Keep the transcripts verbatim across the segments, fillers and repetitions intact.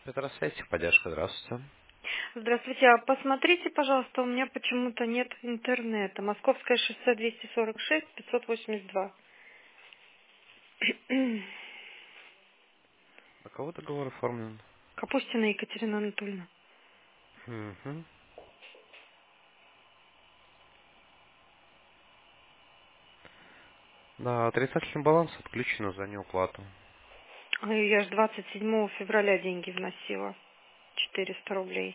Петросвете, поддержка, здравствуйте. Здравствуйте, а посмотрите, пожалуйста, у меня почему-то нет интернета. Московское шоссе двести сорок шесть, пятьсот восемьдесят два. На кого договор оформлен? Капустина Екатерина Анатольевна. Угу. Да, отрицательный баланс отключен за неуплату. Ой, я же двадцать седьмого февраля деньги вносила. четыреста рублей.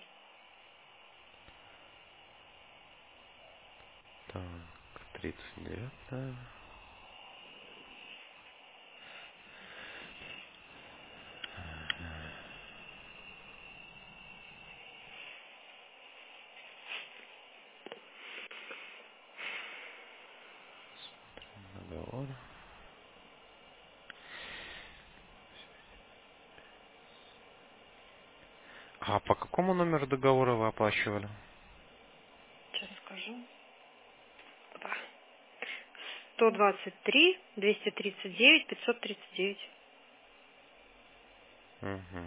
Так, тридцать девятое. Договор. А по какому номеру договора вы оплачивали? Сейчас скажу. сто двадцать три, двести тридцать девять, пятьсот тридцать девять. Угу.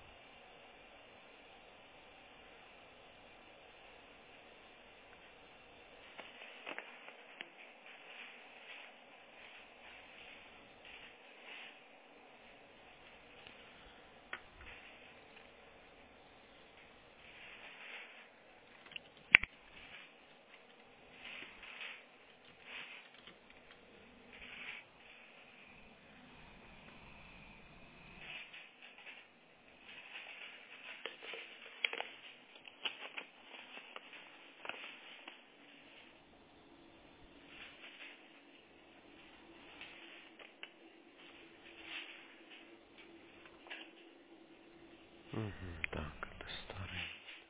Угу. Так, это старый.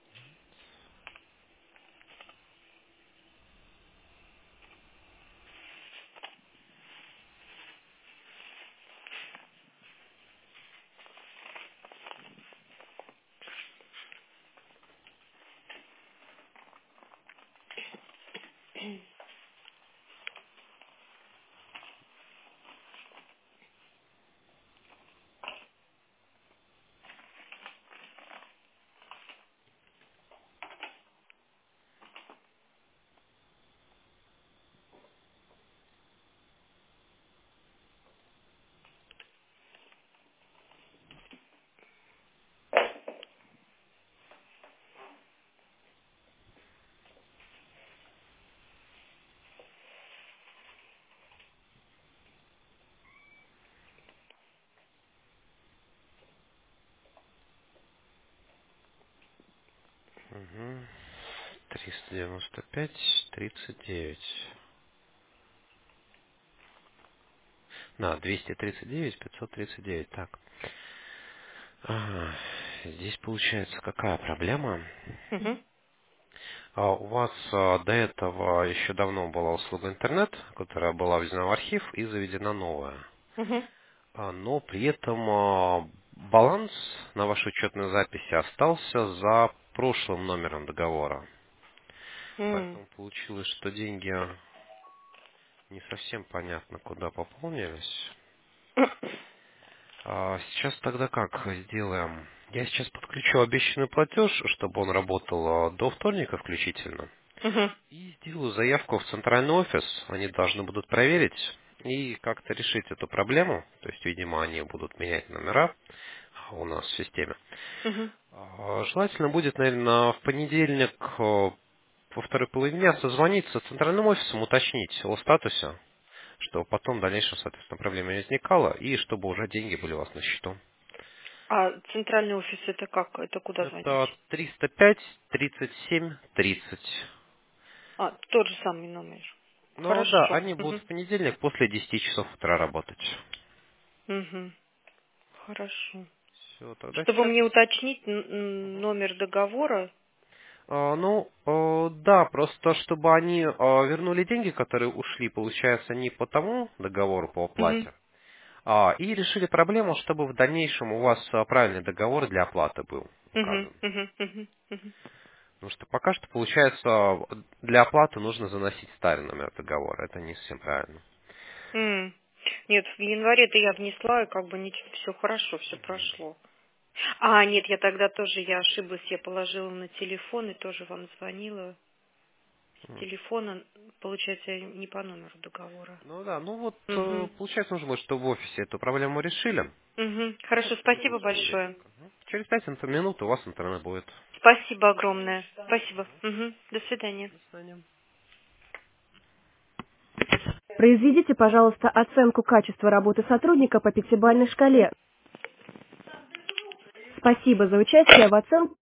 Угу. триста девяносто пять, тридцать девять. Да, двести тридцать девять, пятьсот тридцать девять. Так. Ага. Здесь получается какая проблема? Угу. А у вас а, до этого еще давно была услуга интернет, которая была введена в архив и заведена новая. Угу. А, но при этом а, баланс на вашей учетной записи остался за прошлым номером договора. М. Поэтому получилось, что деньги не совсем понятно куда пополнились. А, сейчас тогда как сделаем? Я сейчас подключу обещанный платеж, чтобы он работал а, до вторника включительно. Мгм. И сделаю заявку в центральный офис. Они должны будут проверить и как-то решить эту проблему. То есть, видимо, они будут менять номера у нас в системе. Мгм. А, Желательно будет, наверное, в понедельник э, во второй половине дня созвониться с центральным офисом, уточнить о статусе, чтобы потом в дальнейшем, соответственно, проблема не возникала, и чтобы уже деньги были у вас на счету. А центральный офис это как? Это куда Это звонить? триста пять тридцать семь тридцать. А, тот же самый номер. Ну да, Хорошо. они будут Угу. в понедельник после десяти часов утра работать. Угу. Хорошо. Все, тогда Чтобы сейчас. мне уточнить н- н- номер договора. А, ну, э, да, просто чтобы они э, вернули деньги, которые ушли, получается, не по тому договору по Мгм. оплате, а, и решили проблему, чтобы в дальнейшем у вас э, правильный договор для оплаты был Мгм. указан. Мгм. Мгм. Мгм. Потому что пока что, получается, для оплаты нужно заносить старый номер договора. Это не совсем правильно. М. Нет, в январе-то я внесла, и как бы ничего, все хорошо, все прошло. А, нет, я тогда тоже, я ошиблась, я положила на телефон и тоже вам звонила. С телефона, получается, не по номеру договора. Ну да, ну вот, э, Угу. получается, нужно будет, что в офисе эту проблему решили. Угу. Хорошо, спасибо большое. Через пять минут у вас интернет будет. Спасибо огромное. Спасибо. Угу. До свидания. До свидания. Произведите, пожалуйста, оценку качества работы сотрудника по пятибалльной шкале. Спасибо за участие в оценке.